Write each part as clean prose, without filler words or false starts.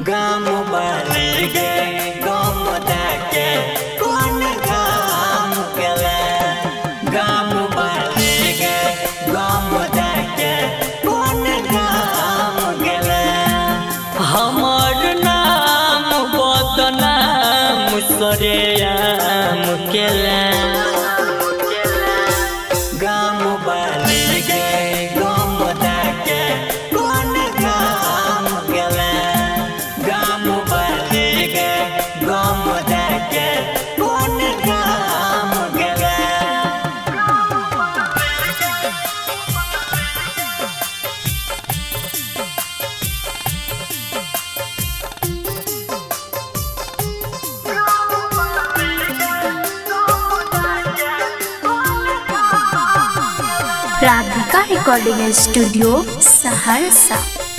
गाम वाले गे गाम दाके कौन गाम केले गाम वाले गे गाम दाके कौन गाम केले हमर नाम बदनाम सरेआम केले गाम वाले गे गाम दाके कौन गाम केले गाम वाले गे गाम दाके कौन गाम केले राधिका रिकॉर्डिंग स्टूडियो सहरसा।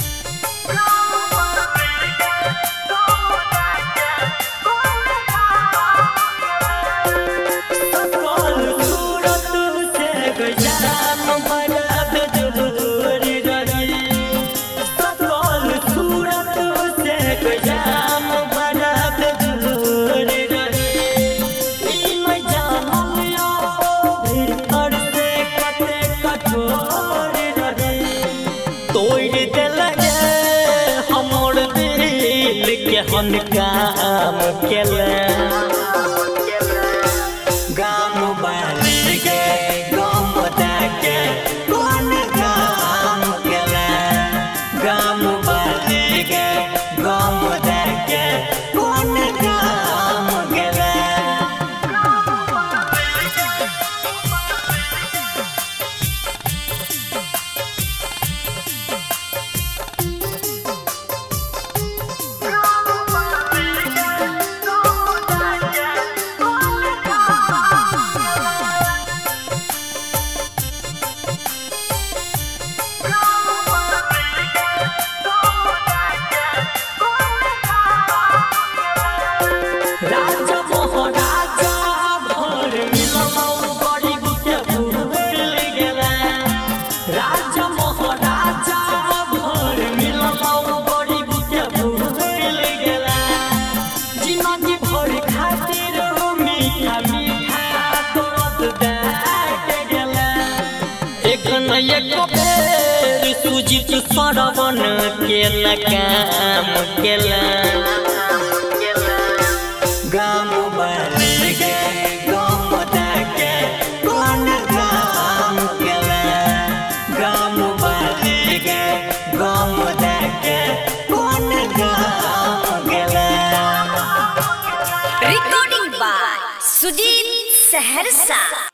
हन काम केले गाम वाले गे गाम दाके कौन काम केले गाम वाले गे गाम दाके कौन काम केले राजा महाराजा भर मिलमौ गरीब के भूल गेला राजा महाराजा भर मिलमौ गरीब के भूल गेला जिंदगी भर खातिर मीठा मीठा दर्द देके गेला एक न एक बेर सुजित सरवन के काम केला गाम वाले गे गाम दाके कौन काम केले गाम वाले गे गाम दाके कौन काम केले रिकॉर्डिंग बाय सुजीत सहरसा।